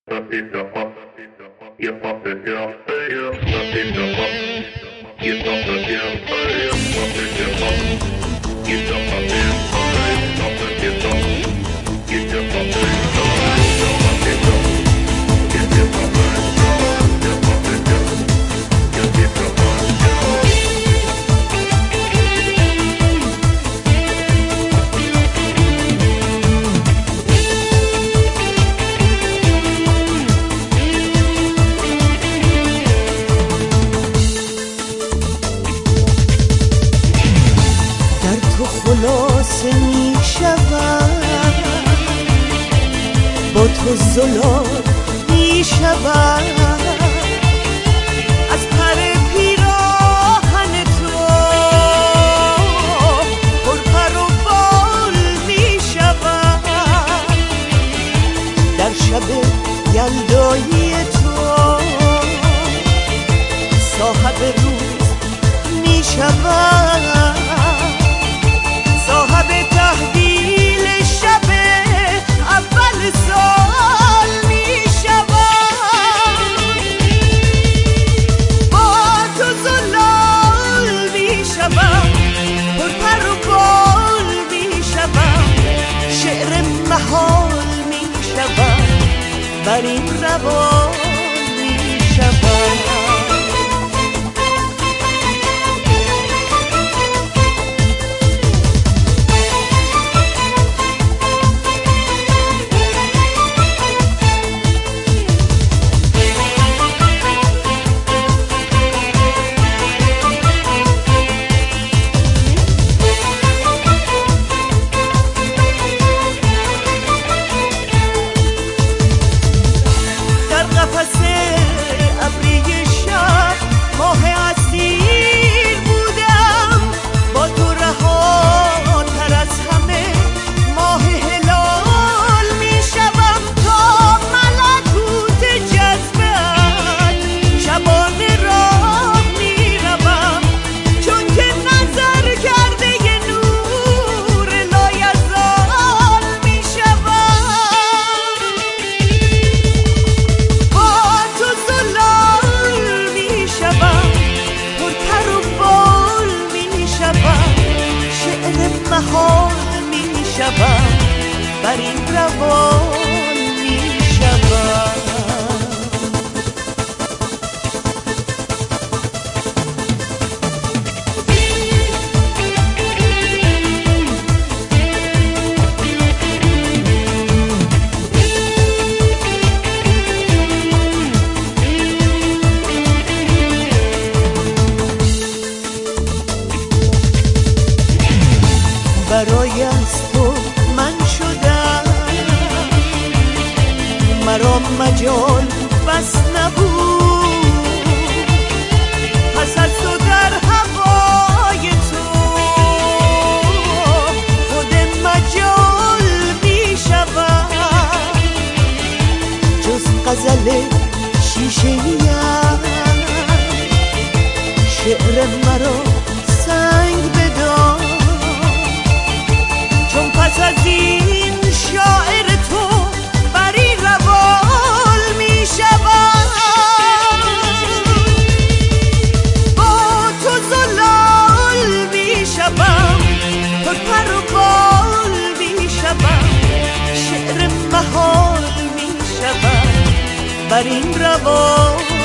خلاصه می شود، با تو زلال می شود، از پر پیراهن تو پر پر و بال می شود، در شب یلدایی تو صاحب روز می شود، صاحب تحویل شب اول سال می شود، با تو زلال می شود، پر پر و بال می شود، شعر محال می شود، بر این روال می شود. محال می شود، بر این روال می شود. برای از تو من شدم، مرا مجال بس نبود، پس از تو در هوای تو خود مجال می شود، جز غزل شیشه‌ایم شعر مرا سنگ بدار، پس از این شاعر تو بر این روال می شود، با تو زلال می شوم، پر پر و بال می شوم، شعر محال می شود، بر این روال